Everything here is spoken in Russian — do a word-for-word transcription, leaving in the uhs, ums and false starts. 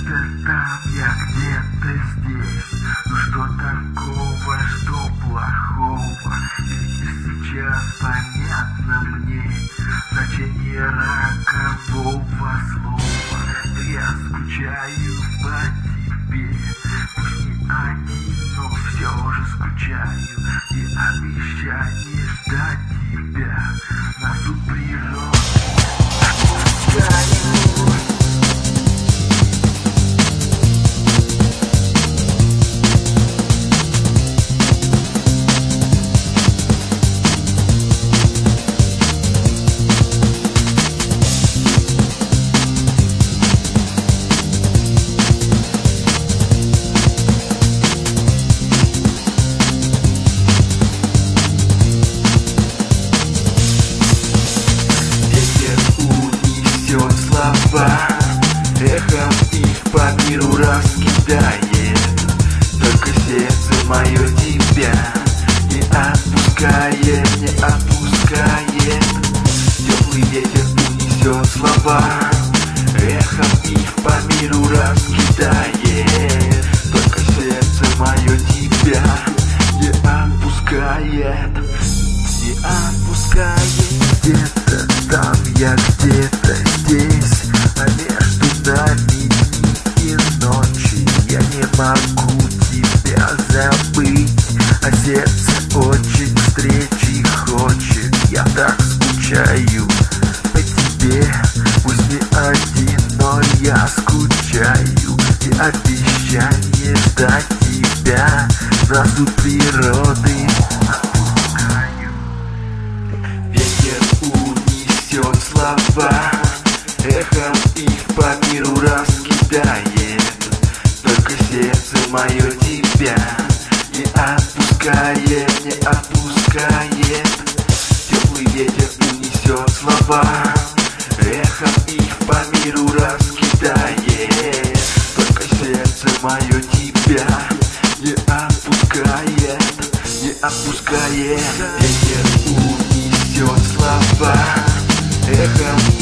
там, я где-то здесь. Ну что такого, что плохого? Ведь сейчас понятно мне значение рокового слова. Я скучаю по тебе, пусть не один, но все же скучаю. И обещание ждать тебя на суд природы. Эхом их по миру раскидает, только сердце мое тебя не отпускает, не отпускает. Теплый ветер унесет слова, эхом их по миру раскидает, только сердце мое тебя не отпускает, не отпускает. Где-то там, я где-то здесь, а между нами дни и ночи. Я не могу тебя забыть, а сердце очень встречи хочет. Я так скучаю по тебе, пусть не один, но я скучаю. И обещание ждать тебя на суд природы отпускаю. Ветер унесет слова, эхом их по миру раскидает, только сердце мое тебя не отпускает, не отпускает. Теплый ветер унесет слова, эхом их по миру раскидает, только сердце мое тебя не отпускает, не отпускает. Ветер унесет слова, эхом